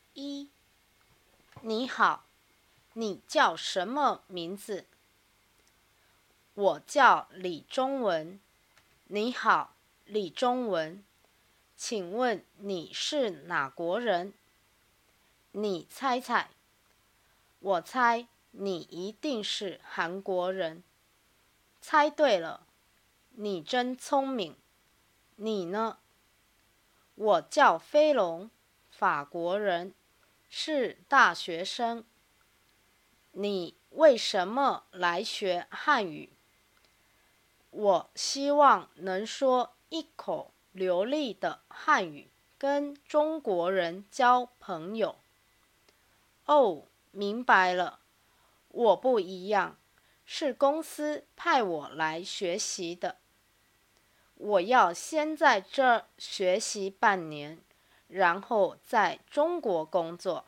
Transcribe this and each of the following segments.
一，你好，你叫什么名字？我叫李中文。你好，李中文，请问你是哪国人？你猜猜。我猜你一定是韩国人。猜对了，你真聪明。你呢？我叫飞龙，法国人，是大学生。你为什么来学汉语？我希望能说一口流利的汉语，跟中国人交朋友。哦，明白了，我不一样，是公司派我来学习的。我要先在这儿学习半年，然后在中国工作。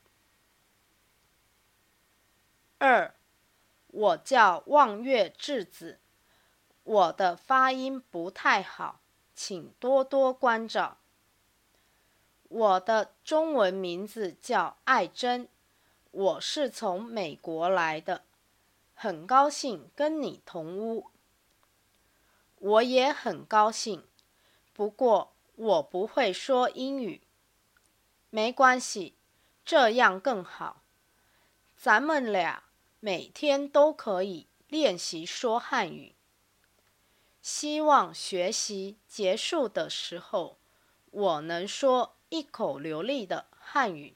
二，我叫望月智子，我的发音不太好，请多多关照。我的中文名字叫爱珍，我是从美国来的，很高兴跟你同屋。我也很高兴，不过我不会说英语。没关系，这样更好。咱们俩每天都可以练习说汉语。希望学习结束的时候，我能说一口流利的汉语。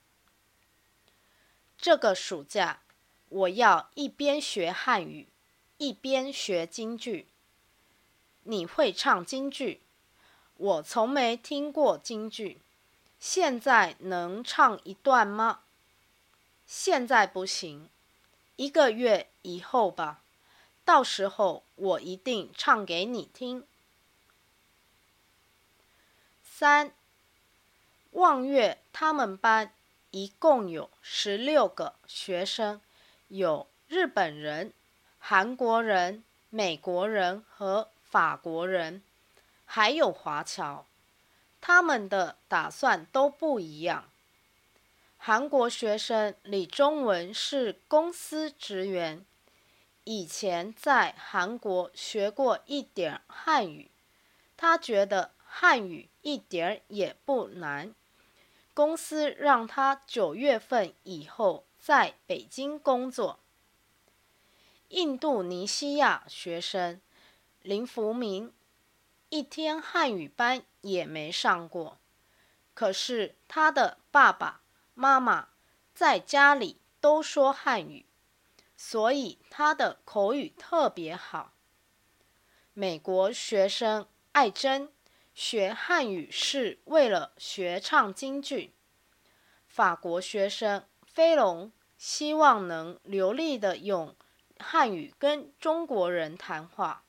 这个暑假，我要一边学汉语，一边学京剧。你会唱京剧？我从没听过京剧，现在能唱一段吗？现在不行，1个月以后吧，到时候我一定唱给你听。3，望月他们班一共有16个学生，有日本人、韩国人、美国人和法国人，还有华侨。他们的打算都不一样。韩国学生李中文是公司职员，以前在韩国学过一点汉语，他觉得汉语一点也不难。公司让他9月份以后在北京工作。印度尼西亚学生林福明一天汉语班也没上过，可是他的爸爸妈妈在家里都说汉语，所以他的口语特别好。美国学生艾珍学汉语是为了学唱京剧。法国学生飞龙希望能流利地用汉语跟中国人谈话。